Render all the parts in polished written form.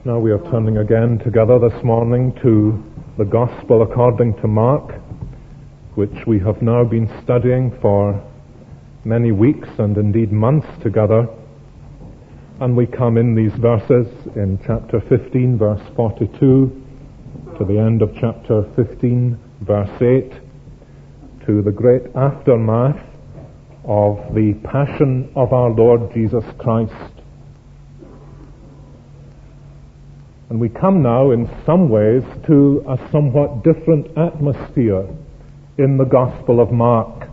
Now we are turning again together this morning to the Gospel according to Mark, which we have now been studying for many weeks and indeed months together. And we come in these verses in chapter 15, verse 42, to the end of chapter 15, verse 8, to the great aftermath of the passion of our Lord Jesus Christ. And we come now in some ways to a somewhat different atmosphere in the Gospel of Mark.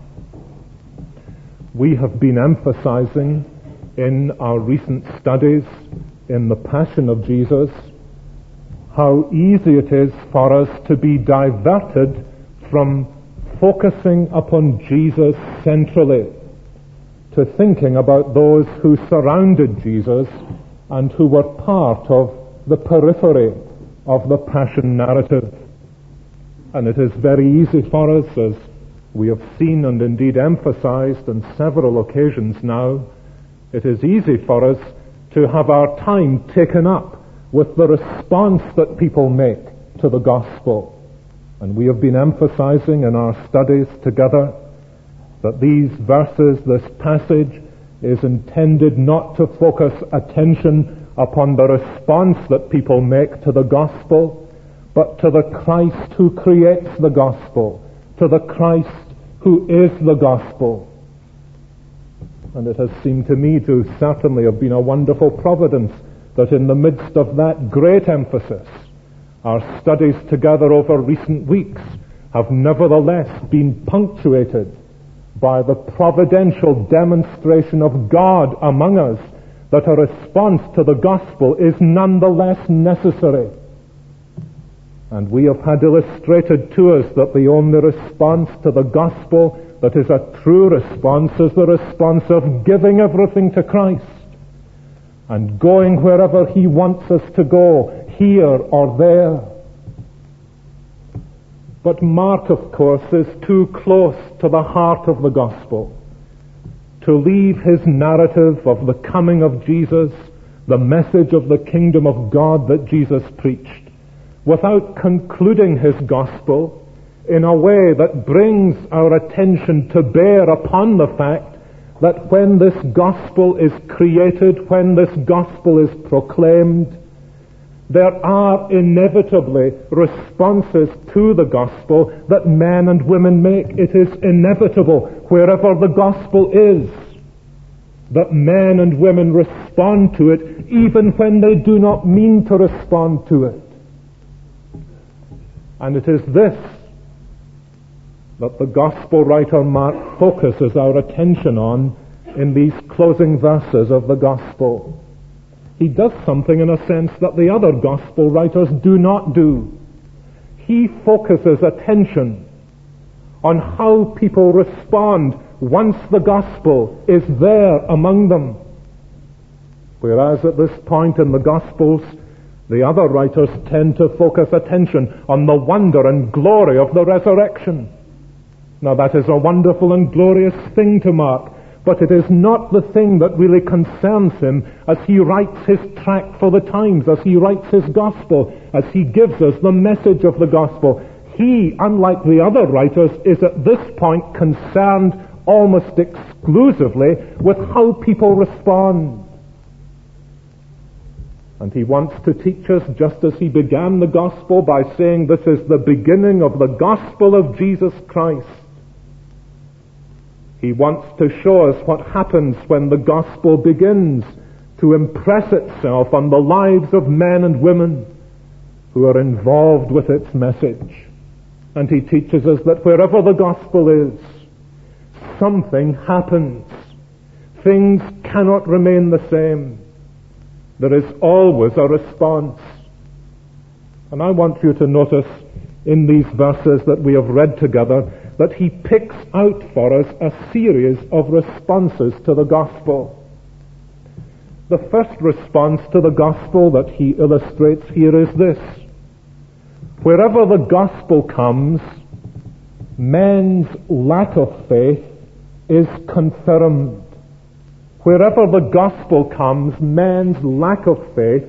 We have been emphasizing in our recent studies in the Passion of Jesus how easy it is for us to be diverted from focusing upon Jesus centrally to thinking about those who surrounded Jesus and who were part of the periphery of the Passion narrative. And it is very easy for us, as we have seen and indeed emphasized on several occasions now, it is easy for us to have our time taken up with the response that people make to the gospel. And we have been emphasizing in our studies together that these verses, this passage, is intended not to focus attention upon the response that people make to the gospel, but to the Christ who creates the gospel, to the Christ who is the gospel. And it has seemed to me to certainly have been a wonderful providence that in the midst of that great emphasis, our studies together over recent weeks have nevertheless been punctuated by the providential demonstration of God among us that a response to the gospel is nonetheless necessary. And we have had illustrated to us that the only response to the gospel that is a true response is the response of giving everything to Christ and going wherever He wants us to go, here or there. But Mark, of course, is too close to the heart of the gospel to leave his narrative of the coming of Jesus, the message of the kingdom of God that Jesus preached, without concluding his gospel in a way that brings our attention to bear upon the fact that when this gospel is created, when this gospel is proclaimed, there are inevitably responses to the gospel that men and women make. It is inevitable wherever the gospel is that men and women respond to it even when they do not mean to respond to it. And it is this that the gospel writer Mark focuses our attention on in these closing verses of the gospel. He does something in a sense that the other gospel writers do not do. He focuses attention on how people respond once the gospel is there among them. Whereas at this point in the gospels, the other writers tend to focus attention on the wonder and glory of the resurrection. Now that is a wonderful and glorious thing to Mark, but it is not the thing that really concerns him as he writes his tract for the times, as he writes his gospel, as he gives us the message of the gospel. He, unlike the other writers, is at this point concerned almost exclusively with how people respond. And he wants to teach us, just as he began the gospel by saying this is the beginning of the gospel of Jesus Christ. He wants to show us what happens when the gospel begins to impress itself on the lives of men and women who are involved with its message. And he teaches us that wherever the gospel is, something happens. Things cannot remain the same. There is always a response. And I want you to notice in these verses that we have read together that he picks out for us a series of responses to the gospel. The first response to the gospel that he illustrates here is this. Wherever the gospel comes, men's lack of faith is confirmed. Wherever the gospel comes, man's lack of faith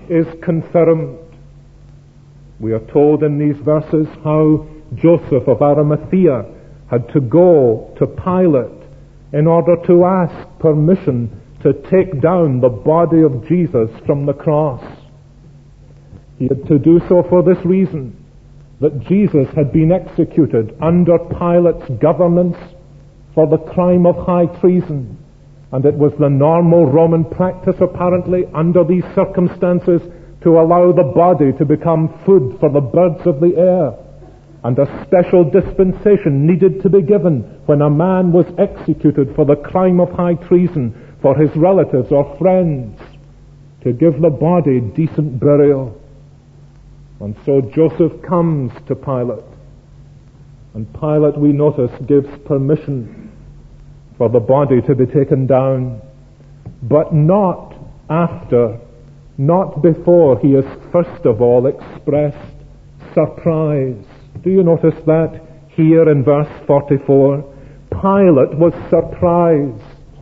is confirmed. We are told in these verses how Joseph of Arimathea had to go to Pilate in order to ask permission to take down the body of Jesus from the cross. He had to do so for this reason, that Jesus had been executed under Pilate's governance for the crime of high treason. And it was the normal Roman practice, apparently, under these circumstances, to allow the body to become food for the birds of the air. And a special dispensation needed to be given when a man was executed for the crime of high treason for his relatives or friends, to give the body decent burial. And so Joseph comes to Pilate. And Pilate, we notice, gives permission for the body to be taken down, but not after, not before he has first of all expressed surprise. Do you notice that here in verse 44? Pilate was surprised.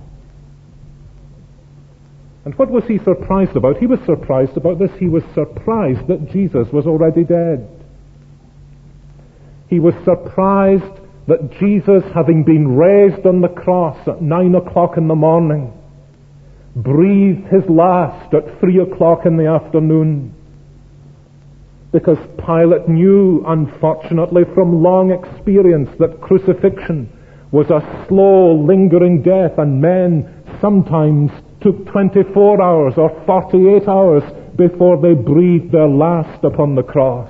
And what was he surprised about? He was surprised about this. He was surprised that Jesus was already dead. He was surprised that Jesus, having been raised on the cross at 9 o'clock in the morning, breathed his last at 3 o'clock in the afternoon. Because Pilate knew, unfortunately, from long experience, that crucifixion was a slow, lingering death, and men sometimes took 24 hours or 48 hours before they breathed their last upon the cross.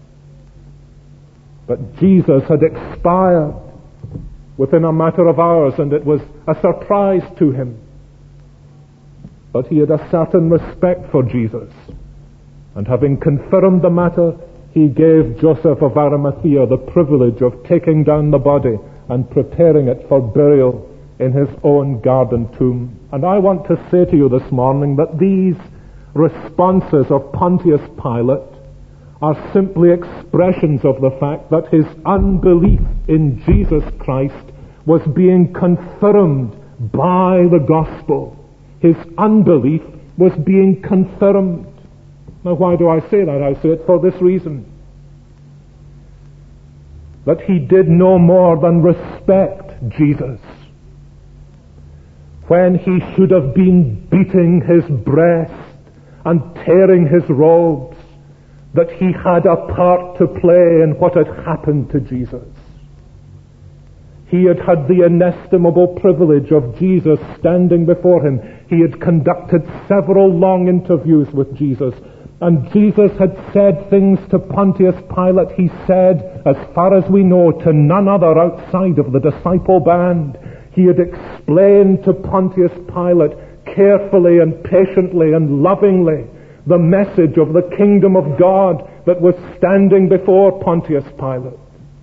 But Jesus had expired within a matter of hours, and it was a surprise to him. But he had a certain respect for Jesus. And having confirmed the matter, he gave Joseph of Arimathea the privilege of taking down the body and preparing it for burial in his own garden tomb. And I want to say to you this morning that these responses of Pontius Pilate are simply expressions of the fact that his unbelief in Jesus Christ was being confirmed by the gospel. His unbelief was being confirmed. Now, why do I say that? I say it for this reason. That he did no more than respect Jesus when he should have been beating his breast and tearing his robes, that he had a part to play in what had happened to Jesus. He had had the inestimable privilege of Jesus standing before him. He had conducted several long interviews with Jesus. And Jesus had said things to Pontius Pilate, he said, as far as we know, to none other outside of the disciple band. He had explained to Pontius Pilate carefully and patiently and lovingly the message of the kingdom of God that was standing before Pontius Pilate.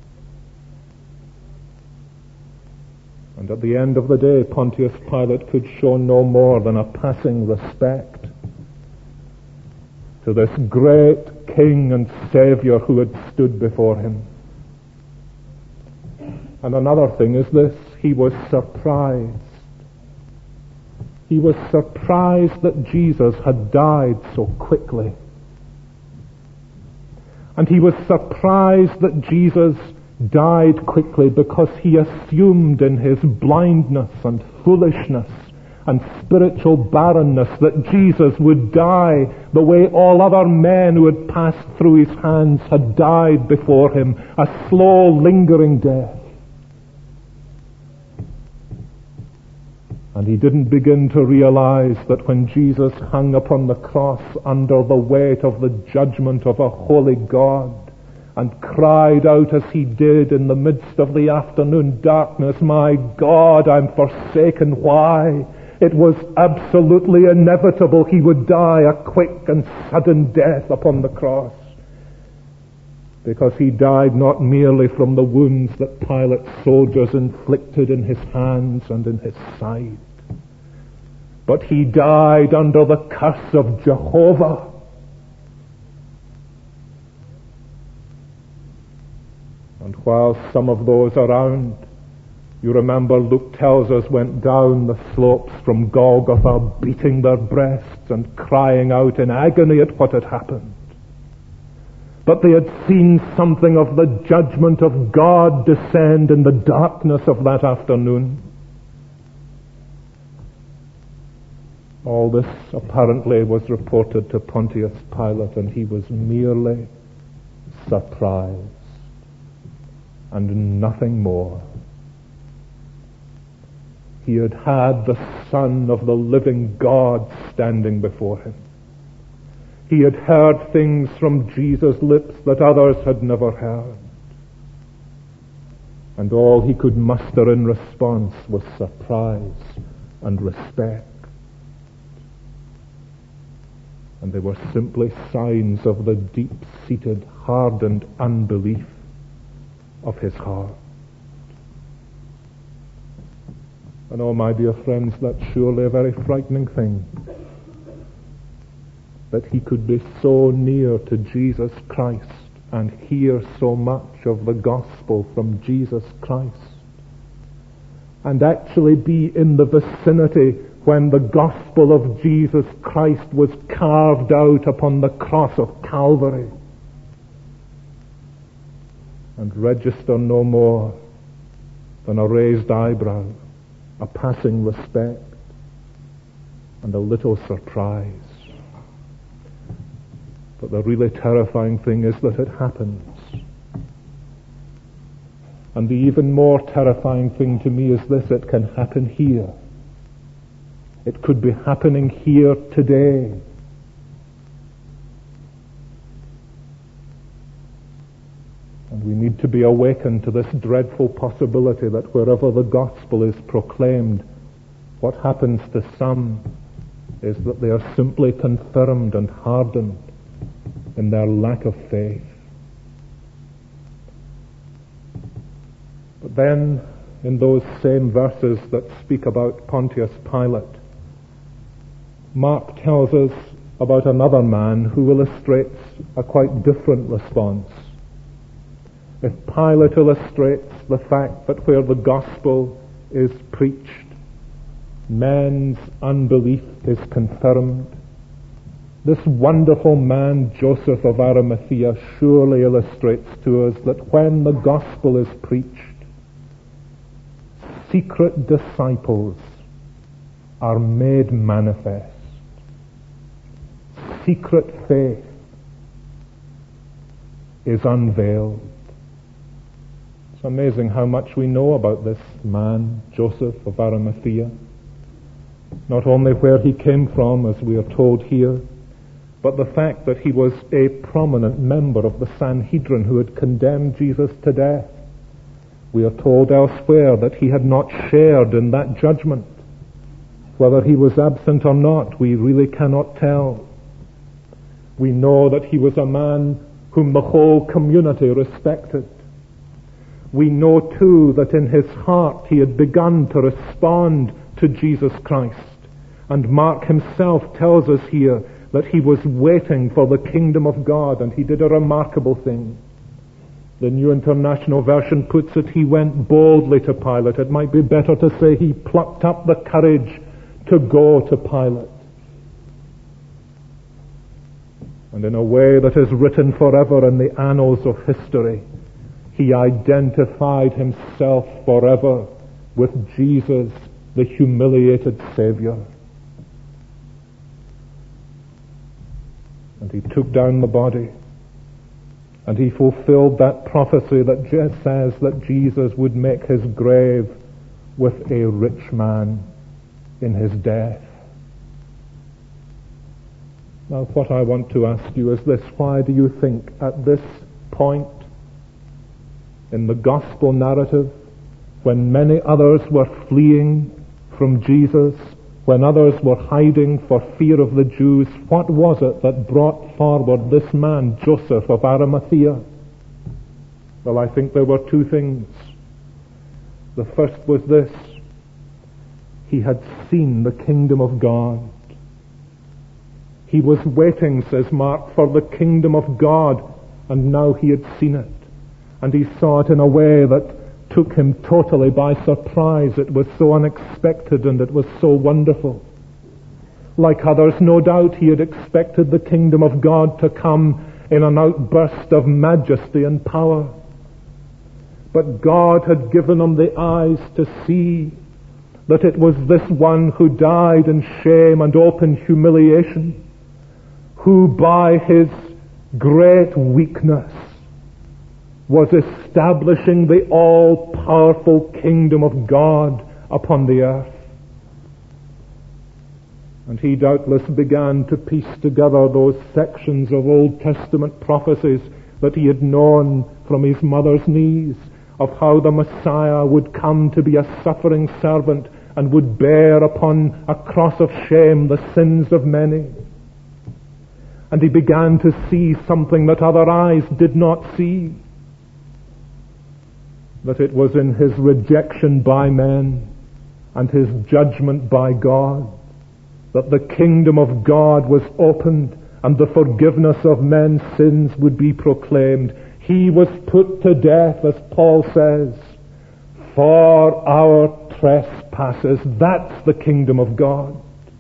And at the end of the day, Pontius Pilate could show no more than a passing respect to this great King and Savior who had stood before him. And another thing is this: he was surprised. He was surprised that Jesus had died so quickly. And he was surprised that Jesus died quickly because he assumed in his blindness and foolishness and spiritual barrenness that Jesus would die the way all other men who had passed through his hands had died before him, a slow, lingering death. And he didn't begin to realize that when Jesus hung upon the cross under the weight of the judgment of a holy God and cried out as he did in the midst of the afternoon darkness, "My God, I'm forsaken. Why?" It was absolutely inevitable he would die a quick and sudden death upon the cross, because he died not merely from the wounds that Pilate's soldiers inflicted in his hands and in his side, but he died under the curse of Jehovah. And while some of those around You remember Luke tells us went down the slopes from Golgotha, beating their breasts and crying out in agony at what had happened. But they had seen something of the judgment of God descend in the darkness of that afternoon. All this apparently was reported to Pontius Pilate, and he was merely surprised and nothing more. He had had the Son of the living God standing before him. He had heard things from Jesus' lips that others had never heard. And all he could muster in response was surprise and respect. And they were simply signs of the deep-seated, hardened unbelief of his heart. And oh, my dear friends, that's surely a very frightening thing, that he could be so near to Jesus Christ and hear so much of the gospel from Jesus Christ, and actually be in the vicinity when the gospel of Jesus Christ was carved out upon the cross of Calvary, and register no more than a raised eyebrow, a passing respect, and a little surprise. But the really terrifying thing is that it happens. And the even more terrifying thing to me is this: it can happen here. It could be happening here today. And we need to be awakened to this dreadful possibility that wherever the gospel is proclaimed, what happens to some is that they are simply confirmed and hardened in their lack of faith. But then, in those same verses that speak about Pontius Pilate, Mark tells us about another man who illustrates a quite different response. If Pilate illustrates the fact that where the gospel is preached, man's unbelief is confirmed, this wonderful man, Joseph of Arimathea, surely illustrates to us that when the gospel is preached, secret disciples are made manifest. Secret faith is unveiled. It's amazing how much we know about this man, Joseph of Arimathea. Not only where he came from, as we are told here, but the fact that he was a prominent member of the Sanhedrin who had condemned Jesus to death. We are told elsewhere that he had not shared in that judgment. Whether he was absent or not, we really cannot tell. We know that he was a man whom the whole community respected. We know too that in his heart he had begun to respond to Jesus Christ. And Mark himself tells us here that he was waiting for the kingdom of God, and he did a remarkable thing. The New International Version puts it, he went boldly to Pilate. It might be better to say he plucked up the courage to go to Pilate. And in a way that is written forever in the annals of history, he identified himself forever with Jesus, the humiliated Savior. And he took down the body, and he fulfilled that prophecy that just says that Jesus would make his grave with a rich man in his death. Now, what I want to ask you is this: why do you think at this point in the gospel narrative, when many others were fleeing from Jesus, when others were hiding for fear of the Jews, what was it that brought forward this man, Joseph of Arimathea? Well, I think there were two things. The first was this: he had seen the kingdom of God. He was waiting, says Mark, for the kingdom of God, and now he had seen it. And he saw it in a way that took him totally by surprise. It was so unexpected and it was so wonderful. Like others, no doubt he had expected the kingdom of God to come in an outburst of majesty and power. But God had given him the eyes to see that it was this one who died in shame and open humiliation, who by his great weakness was establishing the all-powerful kingdom of God upon the earth. And he doubtless began to piece together those sections of Old Testament prophecies that he had known from his mother's knees, of how the Messiah would come to be a suffering servant and would bear upon a cross of shame the sins of many. And he began to see something that other eyes did not see, that it was in his rejection by men and his judgment by God that the kingdom of God was opened and the forgiveness of men's sins would be proclaimed. He was put to death, as Paul says, for our trespasses. That's the kingdom of God.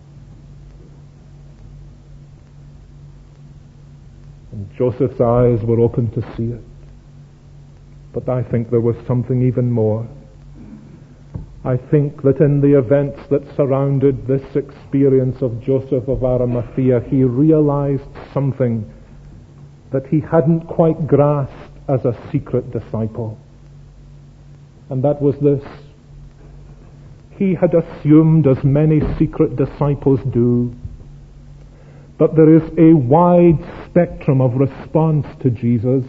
And Joseph's eyes were open to see it. But I think there was something even more. I think that in the events that surrounded this experience of Joseph of Arimathea, he realized something that he hadn't quite grasped as a secret disciple. And that was this. He had assumed, as many secret disciples do, that there is a wide spectrum of response to Jesus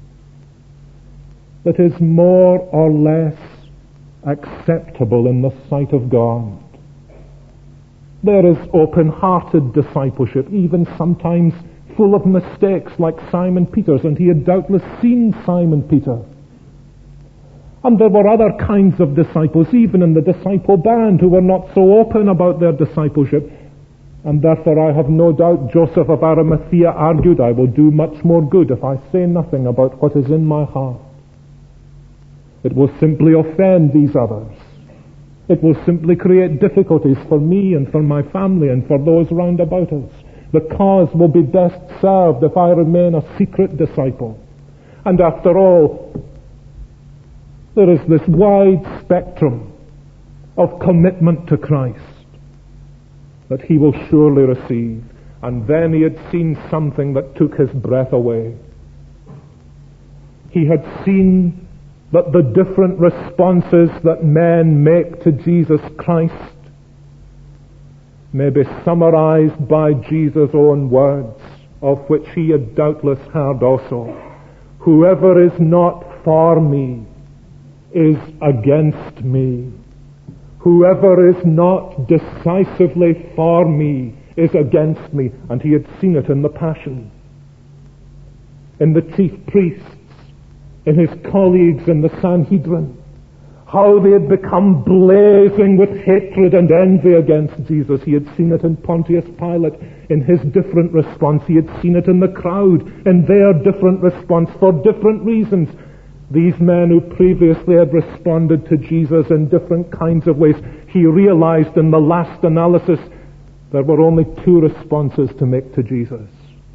that is more or less acceptable in the sight of God. There is open-hearted discipleship, even sometimes full of mistakes, like Simon Peter's, and he had doubtless seen Simon Peter. And there were other kinds of disciples, even in the disciple band, who were not so open about their discipleship. And therefore I have no doubt Joseph of Arimathea argued, I will do much more good if I say nothing about what is in my heart. It will simply offend these others. It will simply create difficulties for me and for my family and for those round about us. The cause will be best served if I remain a secret disciple. And after all, there is this wide spectrum of commitment to Christ that he will surely receive. And then he had seen something that took his breath away. He had seen that the different responses that men make to Jesus Christ may be summarized by Jesus' own words, of which he had doubtless heard also. Whoever is not for me is against me. Whoever is not decisively for me is against me. And he had seen it in the Passion, in the chief priests, in his colleagues in the Sanhedrin, how they had become blazing with hatred and envy against Jesus. He had seen it in Pontius Pilate in his different response. He had seen it in the crowd in their different response for different reasons. These men who previously had responded to Jesus in different kinds of ways, he realized in the last analysis there were only two responses to make to Jesus.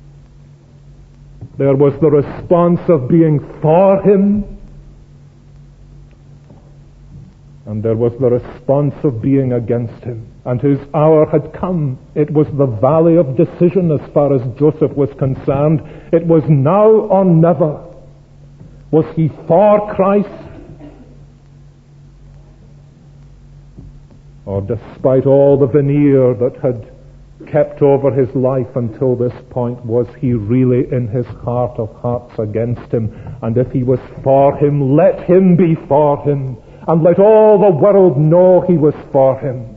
There was the response of being for him, and there was the response of being against him. And his hour had come. It was the valley of decision as far as Joseph was concerned. It was now or never. Was he for Christ? Or despite all the veneer that had kept over his life until this point, was he really in his heart of hearts against him? And if he was for him, let him be for him, and let all the world know he was for him.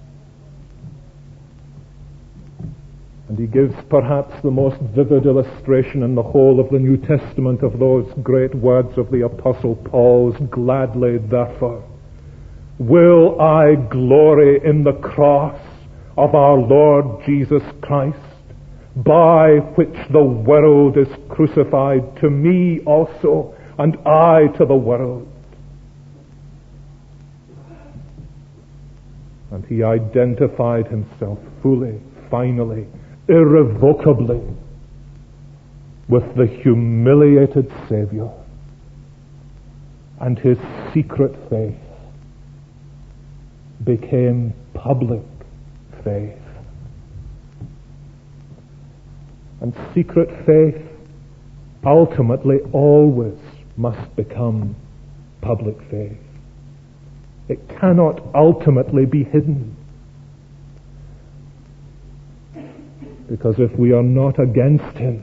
And he gives perhaps the most vivid illustration in the whole of the New Testament of those great words of the Apostle Paul's, gladly therefore will I glory in the cross of our Lord Jesus Christ, by which the world is crucified to me also, and I to the world. And he identified himself fully, finally, irrevocably with the humiliated Savior. And his secret faith became public faith. And secret faith ultimately always must become public faith. It cannot ultimately be hidden. Because if we are not against him,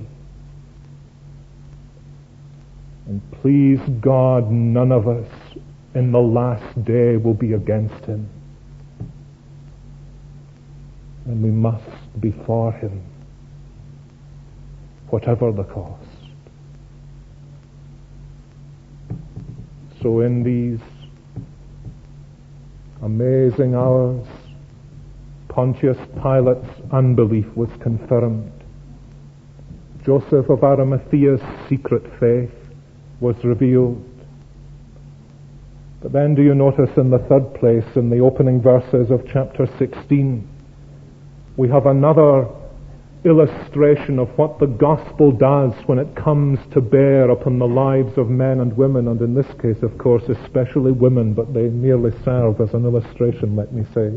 and please God, none of us in the last day will be against him, and we must be for him, whatever the cost. So in these amazing hours, Pontius Pilate's unbelief was confirmed. Joseph of Arimathea's secret faith was revealed. But then do you notice in the third place, in the opening verses of chapter 16, we have another illustration of what the gospel does when it comes to bear upon the lives of men and women, and in this case, of course, especially women, but they merely serve as an illustration, let me say.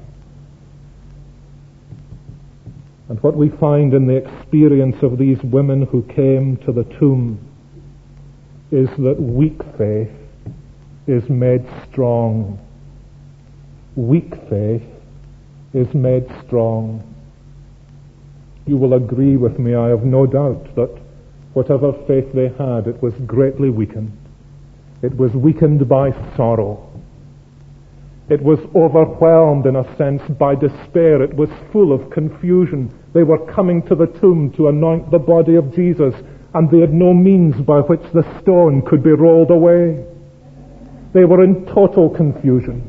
And what we find in the experience of these women who came to the tomb is that weak faith is made strong. Weak faith is made strong. You will agree with me, I have no doubt, that whatever faith they had, it was greatly weakened. It was weakened by sorrow. It was overwhelmed, in a sense, by despair. It was full of confusion. They were coming to the tomb to anoint the body of Jesus, and they had no means by which the stone could be rolled away. They were in total confusion.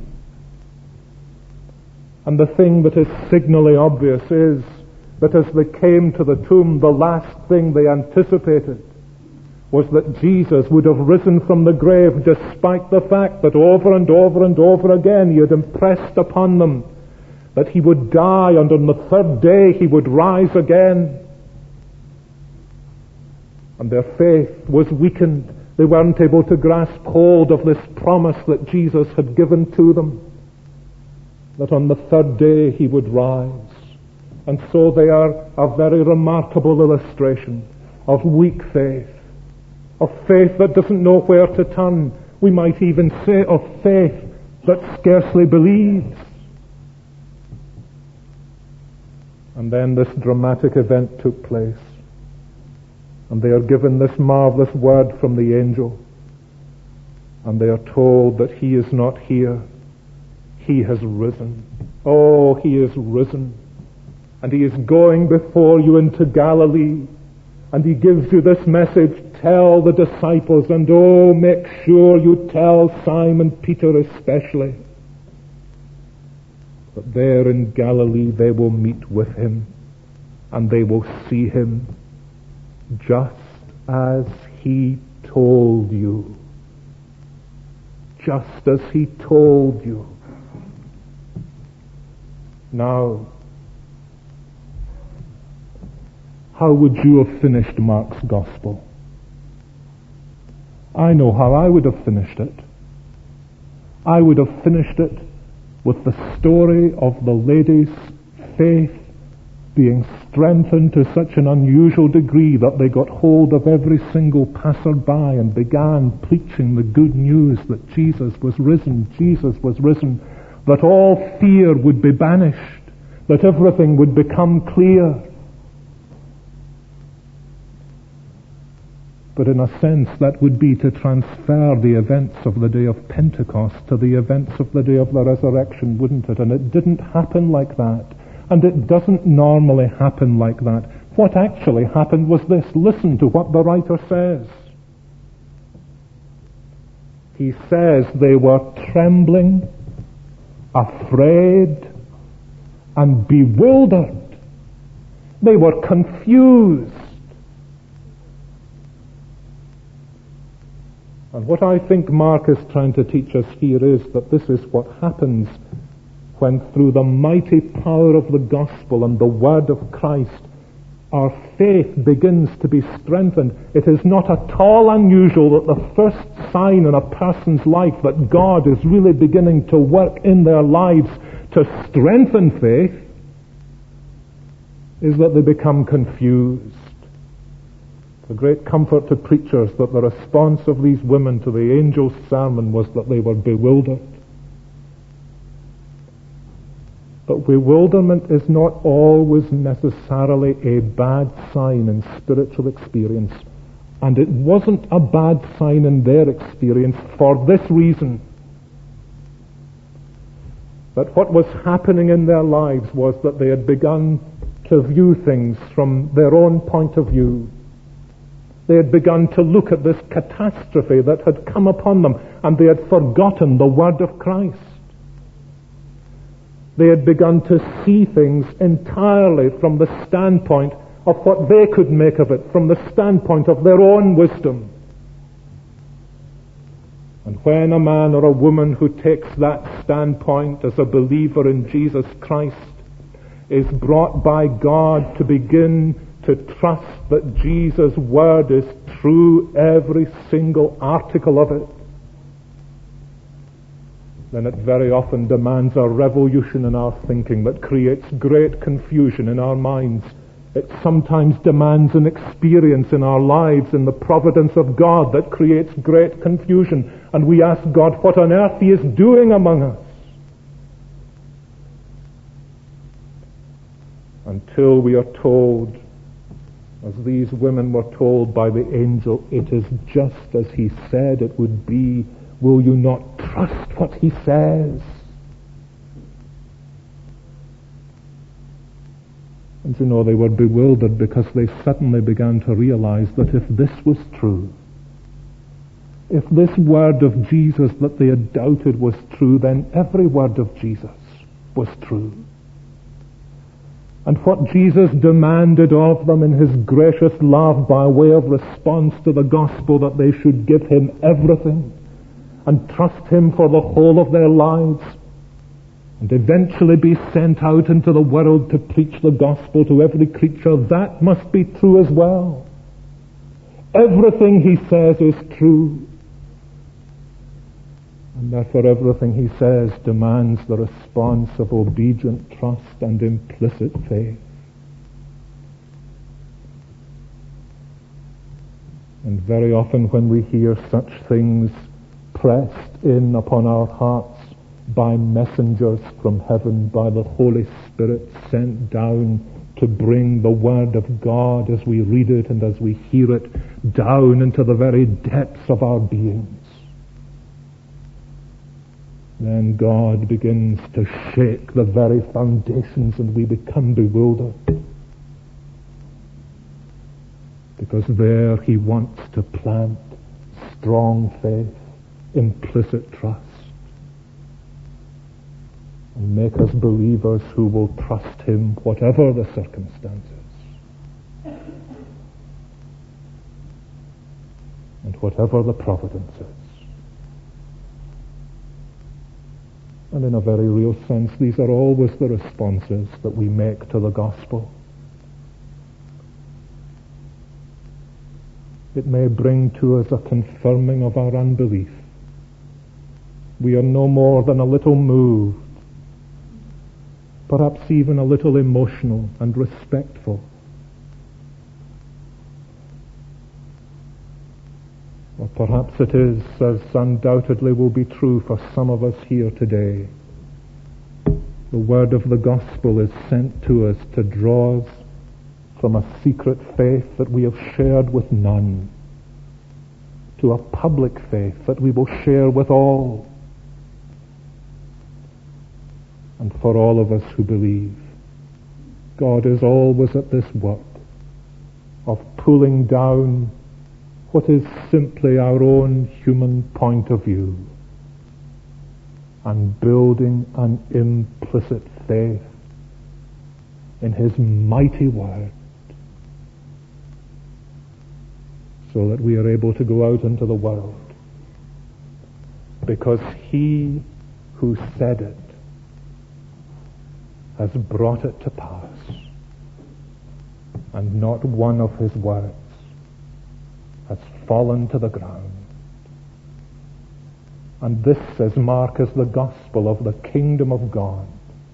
And the thing that is signally obvious is that as they came to the tomb, the last thing they anticipated was that Jesus would have risen from the grave, despite the fact that over and over and over again he had impressed upon them that he would die and on the third day he would rise again. And their faith was weakened. They weren't able to grasp hold of this promise that Jesus had given to them, that on the third day he would rise. And so they are a very remarkable illustration of weak faith, of faith that doesn't know where to turn. We might even say of faith that scarcely believes. And then this dramatic event took place. And they are given this marvelous word from the angel. And they are told that he is not here. He has risen. Oh, he is risen. And he is going before you into Galilee. And he gives you this message, tell the disciples, and oh, make sure you tell Simon Peter especially, that there in Galilee they will meet with him, and they will see him just as he told you. Just as he told you. Now, how would you have finished Mark's Gospel? I know how I would have finished it. I would have finished it with the story of the lady's faith being strengthened to such an unusual degree that they got hold of every single passerby and began preaching the good news that Jesus was risen, that all fear would be banished, that everything would become clear. But in a sense, that would be to transfer the events of the day of Pentecost to the events of the day of the resurrection, wouldn't it? And it didn't happen like that. And it doesn't normally happen like that. What actually happened was this. Listen to what the writer says. He says they were trembling, afraid, and bewildered. They were confused. And what I think Mark is trying to teach us here is that this is what happens when through the mighty power of the gospel and the word of Christ, our faith begins to be strengthened. It is not at all unusual that the first sign in a person's life that God is really beginning to work in their lives to strengthen faith is that they become confused. It's a great comfort to preachers that the response of these women to the angel's sermon was that they were bewildered. But bewilderment is not always necessarily a bad sign in spiritual experience. And it wasn't a bad sign in their experience for this reason. That what was happening in their lives was that they had begun to view things from their own point of view. They had begun to look at this catastrophe that had come upon them, and they had forgotten the word of Christ. They had begun to see things entirely from the standpoint of what they could make of it, from the standpoint of their own wisdom. And when a man or a woman who takes that standpoint as a believer in Jesus Christ is brought by God to begin to trust that Jesus' word is true, every single article of it, then it very often demands a revolution in our thinking that creates great confusion in our minds. It sometimes demands an experience in our lives in the providence of God that creates great confusion. And we ask God what on earth He is doing among us. Until we are told, as these women were told by the angel, it is just as He said it would be. Will you not trust what He says? And you know, they were bewildered because they suddenly began to realize that if this was true, if this word of Jesus that they had doubted was true, then every word of Jesus was true. And what Jesus demanded of them in His gracious love by way of response to the gospel, that they should give Him everything and trust Him for the whole of their lives, and eventually be sent out into the world to preach the gospel to every creature, that must be true as well. Everything He says is true. And therefore everything He says demands the response of obedient trust and implicit faith. And very often when we hear such things pressed in upon our hearts by messengers from heaven, by the Holy Spirit sent down to bring the Word of God as we read it and as we hear it down into the very depths of our beings, then God begins to shake the very foundations and we become bewildered. Because there He wants to plant strong faith, implicit trust, and make us believers who will trust Him whatever the circumstances and whatever the providences. And in a very real sense, these are always the responses that we make to the gospel. It may bring to us a confirming of our unbelief. We are no more than a little moved, perhaps even a little emotional and respectful. Or perhaps it is, as undoubtedly will be true for some of us here today, the word of the gospel is sent to us to draw us from a secret faith that we have shared with none to a public faith that we will share with all. And for all of us who believe, God is always at this work of pulling down what is simply our own human point of view and building an implicit faith in His mighty word, so that we are able to go out into the world, because He who said it has brought it to pass, and not one of his words has fallen to the ground. And this, says Mark, is the gospel of the kingdom of God.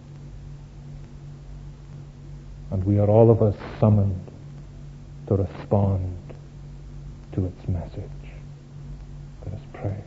And we are all of us summoned to respond to its message. Let us pray.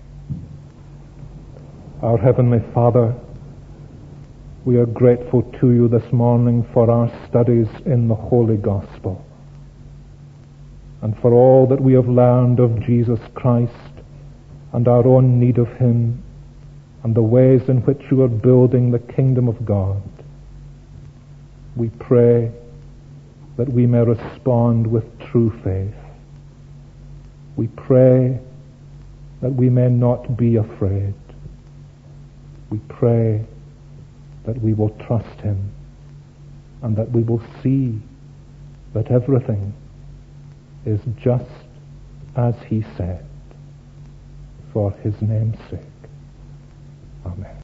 Our Heavenly Father, we are grateful to you this morning for our studies in the Holy Gospel, and for all that we have learned of Jesus Christ and our own need of him, and the ways in which you are building the kingdom of God. We pray that we may respond with true faith. We pray that we may not be afraid. We pray that we will trust him, and that we will see that everything is just as he said, for his name's sake. Amen.